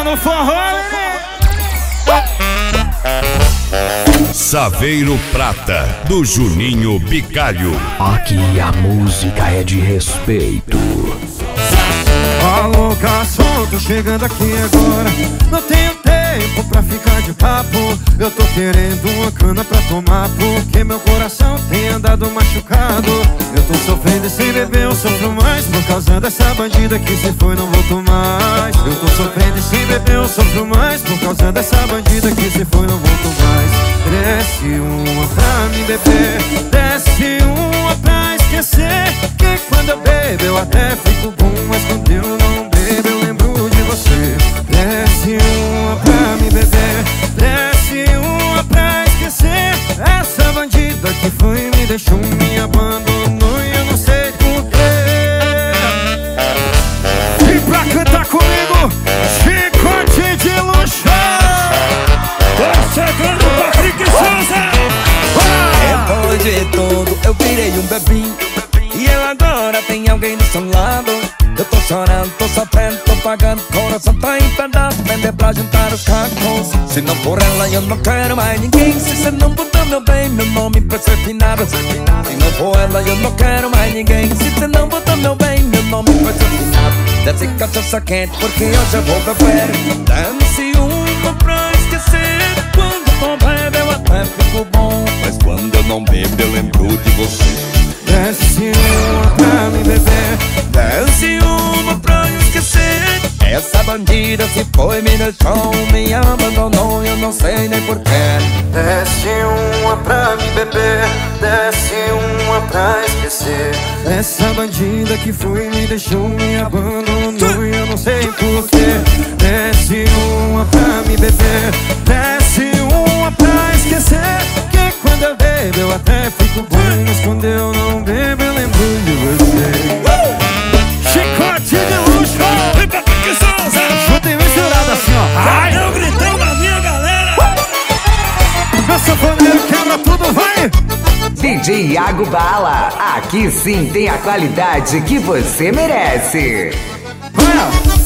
no forró, né? Saveiro Prata, do Juninho Bicalho. Aqui a música é de respeito. Alô, garçom, tô chegando aqui agora. Não tenho tempo pra ficar de papo. Eu tô querendo uma cana pra tomar, porque meu coração tem andado machucado. Eu tô sofrendo e sem beber eu sofro mais, por causa dessa bandida que se foi não volto mais. Eu tô sofrendo e sem beber eu sofro mais, por causa dessa bandida que se foi não volto mais. Desce uma pra me beber, desce uma pra esquecer, que quando eu bebo eu até fico bom, mas quando eu não bebo eu lembro de você. Desce uma pra me beber, desce uma pra esquecer, essa bandida que foi me deixou, me abandonou e eu não sei porquê. E pra cantar comigo, chicote de luxo. Tô chegando, Patrick Souza. Depois de tudo eu virei um bebinho, e eu agora tenho alguém do seu lado. Eu tô chorando, tô sofrendo, tô pagando, coração tá empenado, vender pra juntar os cacos. Se não for ela eu não quero mais ninguém, se você não botar meu bem, meu nome pra ser finado. Se não for ela eu não quero mais ninguém, se você não botar meu bem, meu nome pra ser finado. Desce cachaça quente porque hoje eu vou beber, dance uma pra esquecer. Quando tô bebo eu até fico bom, mas quando eu não bebo eu lembro de você. Desce uma pra me beber, desce uma pra esquecer, essa bandida se foi, me deixou, me abandonou, eu não sei nem porquê. Desce uma pra me beber, desce uma pra esquecer, essa bandida que foi, me deixou, me abandonou e eu não sei porquê. Desce uma pra me beber, desce uma pra esquecer, que quando eu bebo eu até fico bom, mas quando eu não bebo eu lembro de você. Chicote de luxo! Vem pra que Souza! Junto e misturado assim, ó. Ai! Eu gritão da minha galera! Meu sanfoneiro quebra tudo, vai! DJ Iago Bala, aqui sim tem a qualidade que você merece. Olha!